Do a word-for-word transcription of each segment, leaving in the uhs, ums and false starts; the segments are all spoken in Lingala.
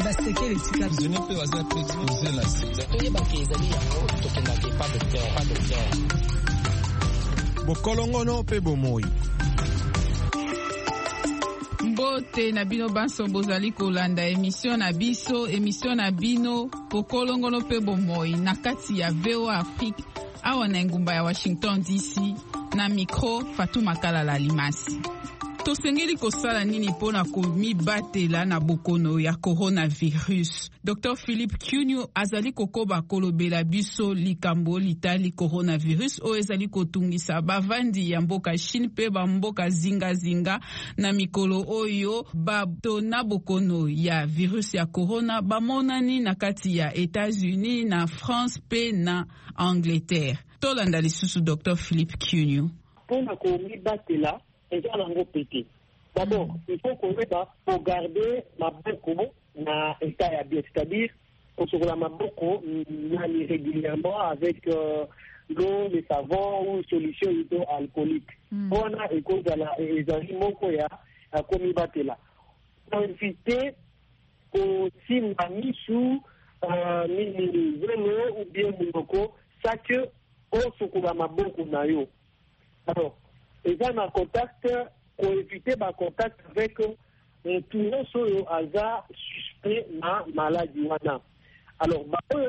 basekele tika zone pe baza pe exposer la sida toye bakezali yango tokendaki pas docteur pas docteur bokolongono pe bomoi. Mbote na bino banso bozali kolanda emission na biso emission na bino bokolongono pe bomoi na kati ya V O A Afrique awa na ngumba ya Washington D C na micro Fatuma Kalala Limasi. Tosengeli kosala nini pona komibatela na bokono ya coronavirus. Docteur Philippe Kyunyu azali kokoba kolobela biso likambo litali coronavirus o ezali kotungisa bavandi ya mboka Chine pe ba mboka zinga zinga na mikolo oyo bato na bokono ya virus ya corona bamonani na kati ya États-Unis na France pe na Angleterre. Tolanda lisusu Docteur Philippe Kyunyu. Pona komibatela d'abord, il faut qu'on pour garder ma boko na état ya bien, c'est-à-dire qu'on se la maboko régulièrement avec euh, l'eau, le savon ou solution hydroalcoolique. On a école de la exagération ya a commis batela. Pour éviter aussi mani sous ni ni zéro ou bien moko, ça que on se la maboko na yo. Alors et ça, en contact, pour éviter le contact avec tout le monde hasard suspect na maladie. Alors,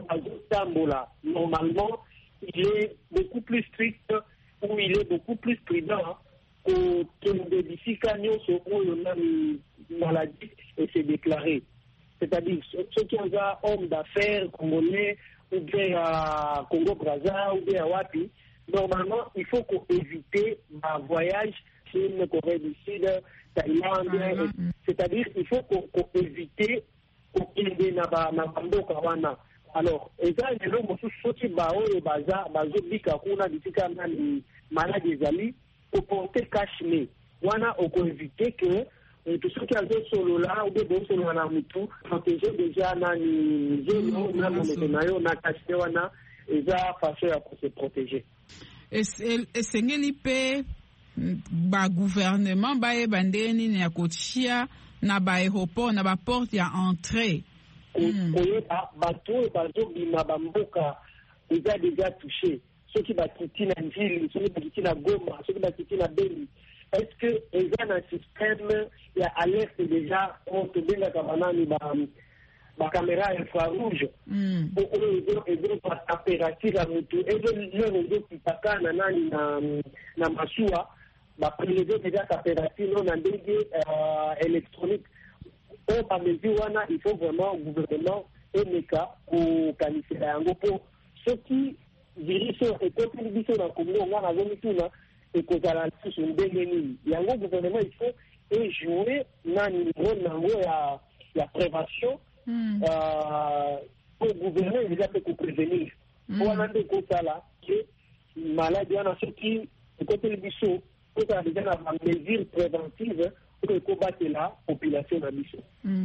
normalement, il est beaucoup plus strict ou il est beaucoup plus prudent que d'ici quand on a une maladie et c'est déclaré. C'est-à-dire, ceux qui ont un homme d'affaires congolais ou bien à Congo-Brazza ou bien à Wapi, normalement, il faut qu'on évite un voyage Chine, Corée du Sud, Thaïlande. Mm-hmm. C'est-à-dire qu'il faut qu'on qu évite qu'on ait na mboka wana. Alors, et ça, il y a des gens qui ont baza, bazo bika kuna disika na maladie zali pour porter cache-nez. Wana on peut éviter que tout ce qui a des solo là ou des bons solo na mutu protéger déjà na ni zéro na mometenayo na cache-nez wana et ça façon à se protéger. Esengeli pe ba gouvernement ba e bandeni na kotia na ba aéroport na ba porte ya entrée oye ba bato bato bima bamboka déjà déjà touché ceux qui bakiti na njili ceux qui bakiti na Goma ceux qui bakiti na Beni est-ce que ils ont un système ya alerte déjà on te benga kabanani ba ma caméra infrarouge pour aider par température à mutu et le réseau qui paka na nani na na masua ba prélever déjà température non en dégué électronique au pas mesure wana il faut vraiment gouvernement et meka pour qualifier yango pour ceux qui dirigent et contribuent dans Congo on a zone tuna et que ça la tous un déni yango gouvernement il faut et jouer na niveau nango ya ya prévention. Mm. Euh, pour gouverner, il a fait pour prévenir. Pour en aller comme ça là, que maladie on a ceux qui, côté le bichot, pour ça déjà des mesures préventives pour combattre la population de bichot.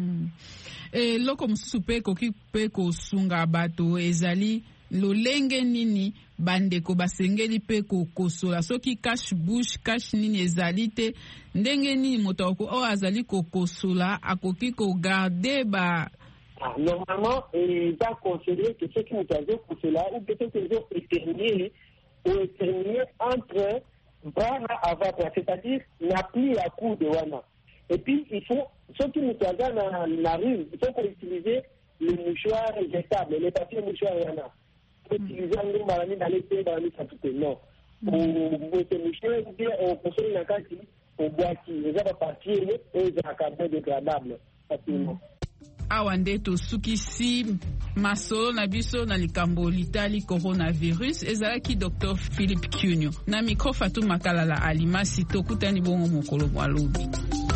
Et là comme soupe koki pe ko sunga bato ezali lolenge nini bandeko basengeli pe ko kosola soki cache bouche cache nini ezali te ndenge nini moto o azali ko kosola akoki ko garder ba. Ah, normalement, il va conseiller que ceux qui nous ont pour cela, ou peut-être qu'ils ont éternué, ou éternué entre bras avant, c'est-à-dire n'a plus la cour de Wana. Et puis, il faut, ceux qui nous ont dans la rue, il faut qu'on utilise les mouchoirs jetables, les papiers mouchoirs Wana. Il faut utiliser un malami dans les pays, dans les satoutés. Non. Pour ces mouchoirs, ou bien on consomme la carte, on boit qui, les gens papier, et ils ont un cadre dégradable, facilement. Awa nde tosukisi masolo na biso na likambo litali coronavirus ezalaki Docteur Philippe Kyunyu na micro Fatuma Kalala Alimasi tokutani bongo mokolo mwa lobi.